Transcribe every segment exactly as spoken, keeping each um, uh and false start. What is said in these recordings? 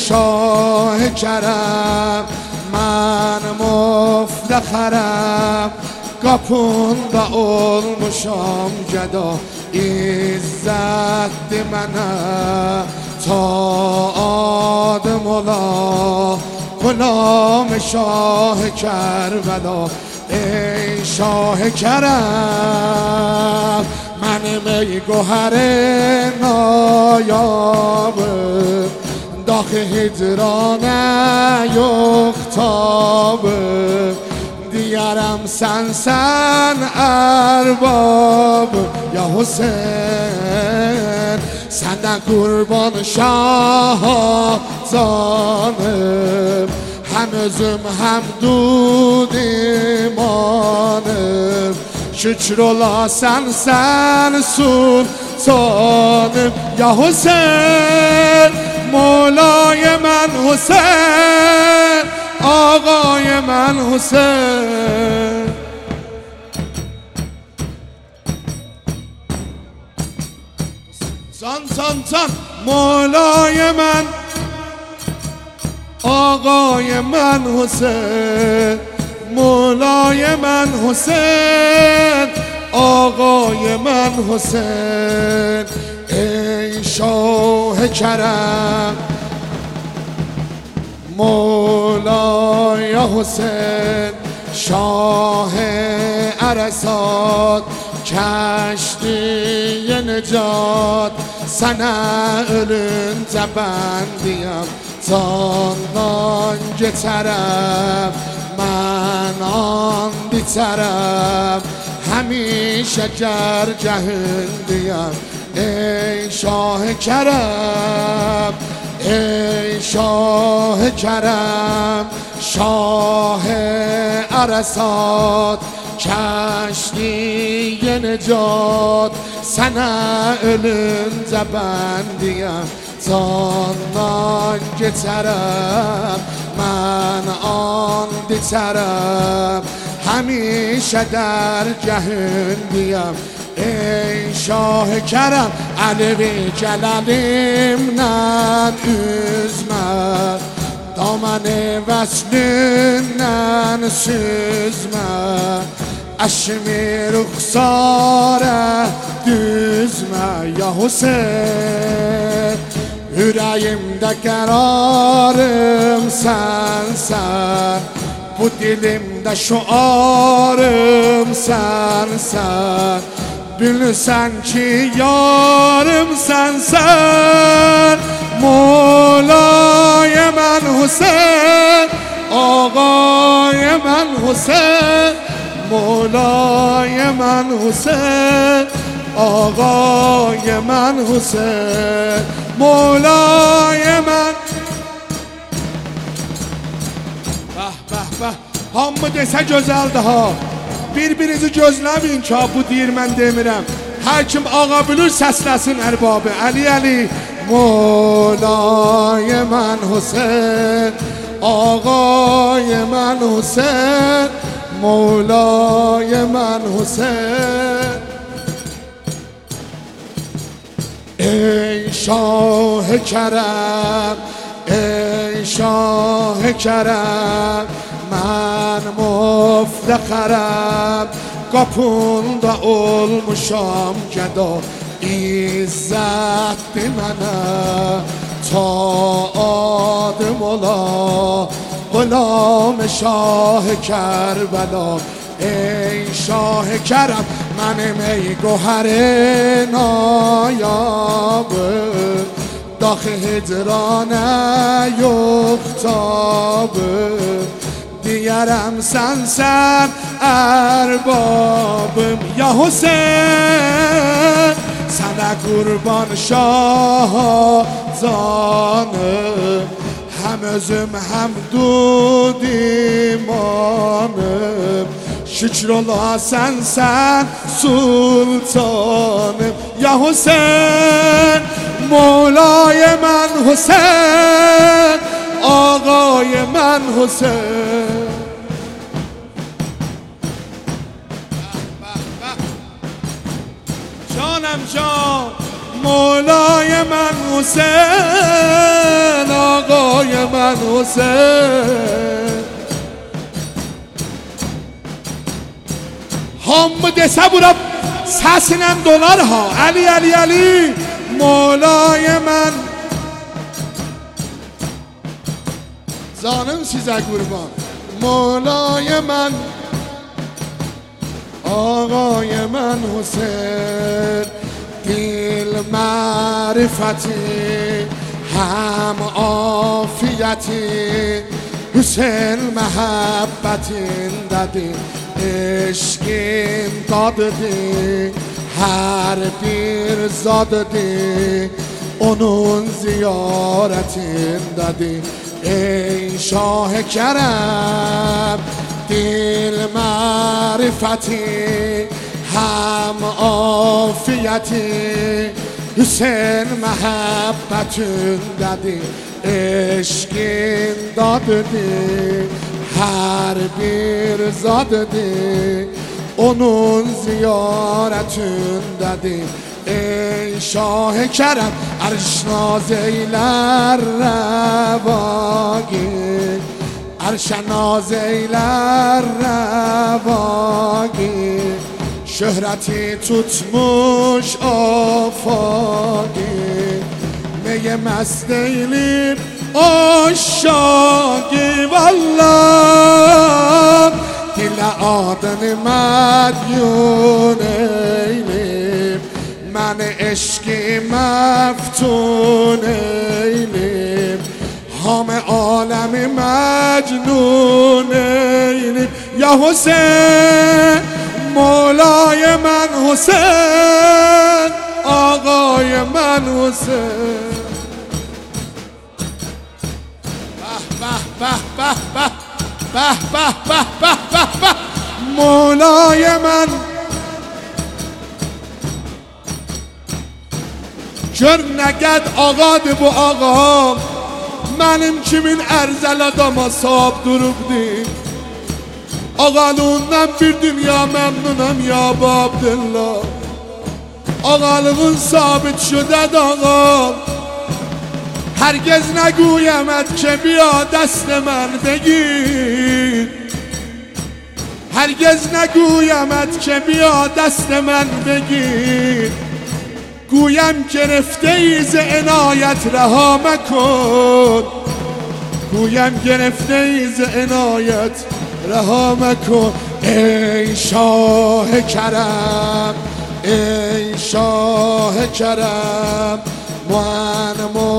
شاه کرم من مفتخرم Kapında olmuşam geda İzzət mənə ta adım ola Qulam şah Kərbəla Ey şah Kərəm Mənim ey gohər nayabım Daxı hicranə yox tabım Diyarım sen sen erbab Ya Hüseyin Senden kurban şaha zanım Hem özüm hem dud imanım Şükür ola sen sen sultanım Ya Hüseyin Mevlay men Hüseyin آقای من حسین زان زان زان مولای من آقای من حسین مولای من حسین آقای من حسین ای شاه کرم مولای حسین شاه عرصات کشتی نجات sana ölünce ben diyem Candan geçerem ben an biterem Hemişe gergahın diyem Ey Şah-ı Kerem ای شاه کرم شاه عرصات کشتی نجات sana ölünce ben diyem candan geçerem ben an biterem همیشه در جهان diyem ای شاه کرم علوی جلالیمden üzme دامن وصلünden süzme eşmi ruhsara düzme ya Hüseyin yüreğimde kararım sensen bu dilimde şuarım sensen Bilsen ki yarım sensen Mevlay men Hüseyin Ağay men Hüseyin Mevlay men Hüseyin Ağay men Hüseyin Mevlay men Bəh bəh bəh Hamı desə gözəldir ha Bir-birinizi gözləməyin ki, bu deyir mən demirəm. Hər kim ağa bilir səsləsin ərbabı. Əli Əli Mevlay mən Hüseyin Ağay mən Hüseyin Mevlay mən Hüseyin Ey Şah-ı Kerem Ey Şah-ı Kerem من مفتخرم Kapında olmuşam geda İzzət mənə ta adım ola Qulam Şah Kərbəla Ey Şah Kerem mənim ey gohər nayabım Daxı hicranə yox tabım Diyarım sen sen erbabım Ya Hüseyin Sana kurban şah zanım Hem özüm hem dud imanım Şükür ola sen sen sultanım Ya Hüseyin Mevlay men Hüseyin Ağay men Hüseyin Canım can Mevlay men Hüseyin Ağay حسین هم dese bura səsindən dolar ha Ali Ali Ali Molay mən Canım sizə qurban Molay mən آقای من حسین دل معرفتی هم عافیتی حسین محبتین دادی عشقین دادی هر بیر زادی onun ziyaretindədir ey şah kerem dil marifeti hem afiyeti Hüseyin mehabbetindədir eşkin dadıdır her bir zadıdır onun ziyaretindədir ey şah kerem arş naz eyler revagir arş naz eyler revagir şöhreti tutmuş afagir meye mest eylim aşşagi vallah dile adını medyun eylim من عشقی مفتون ایلیم همه عالم مجنون ایلیم یا حسین مولای من حسین آقای من حسین به به به به به به به به به به مولای من Gör nə qəd ağadır bu ağam Mənim kimin ərzəl adama sahib durubdir Ağalığından bir dünya məmnunam ya Abdullah Ağalığın sabit şudəd ağam Hərgəz nəguyəməd ki bia dəst mən begir Hərgəz nəguyəməd ki bia dəst mən begir گویم گرفته ای ز عنایت رها مکن گویم گرفته ای ز عنایت رها مکن ای شاه کرم ای شاه کرم من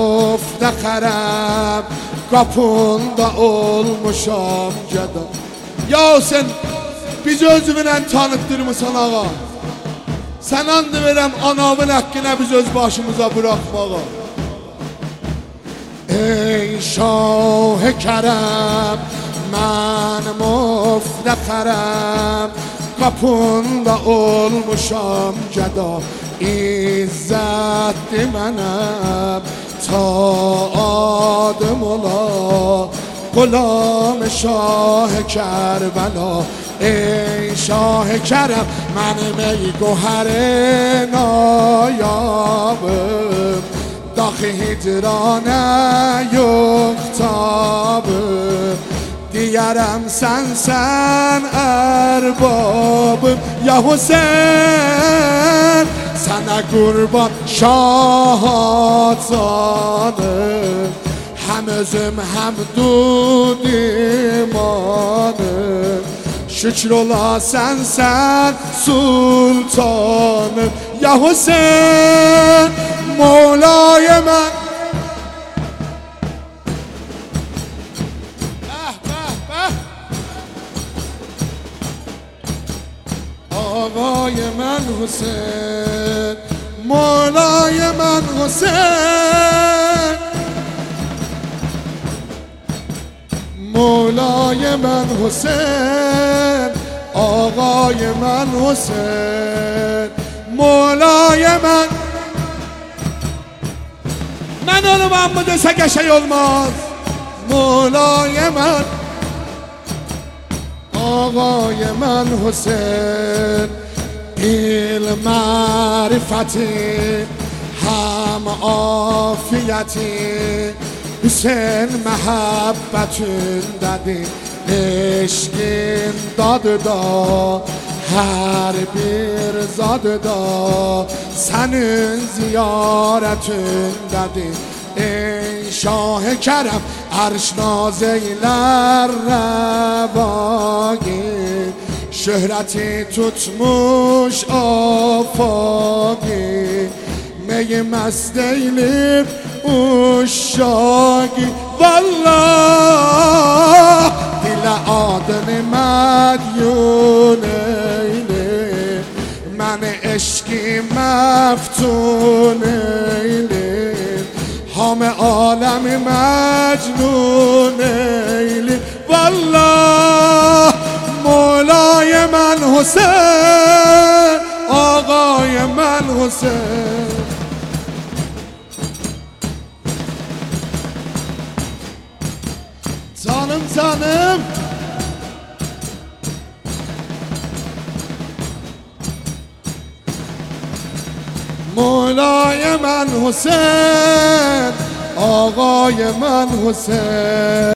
مفتخرم kapında olmuşam geda Ya sen biz özünlə tanıtdırmısan ağa Sen and verəm anamın haqqına biz öz başımıza bırakmağa Ey şah kerem mən müftəxərəm Qapında olmuşam gəda İzzətdir mənəm ta adım ola Qulam şah Kərbala ای شاه کرم من می گوهر نایابم داخ هجران یختابم دیگرم سن سن اربابم یا حسین سنه قربان شاهات زانم هم özüm hem dud imanım Şükür ola sen sen sultanım Ya Hüseyin Molay mən Bəh bəh bəh Ağay mən Hüseyin Molay mən Hüseyin Molay mən Hüseyin Ağay mən Hüseyin Molay mən Mən olmam mı desə qəşəng olmaz Molay mən Ağay mən Hüseyin Dil marifeti Ham afiyeti Hüseyin məhəbbətindədir eşqin dadı da, hər bir zadı da sənin ziyarətindədir. Ey Şah-ı Kərəm ərş naz eylər rəvagi, şöhrəti tutmuş afaqi, meyi məst eylib uşaqi. Vallah dilə adını mədyun eylib, məni eşqi məftun eylib, hamı aləmi məcnun eylib. Vallah Mevlای من حسین، آقای من حسین. Canım canım Mevlای من حسین، آقای من حسین.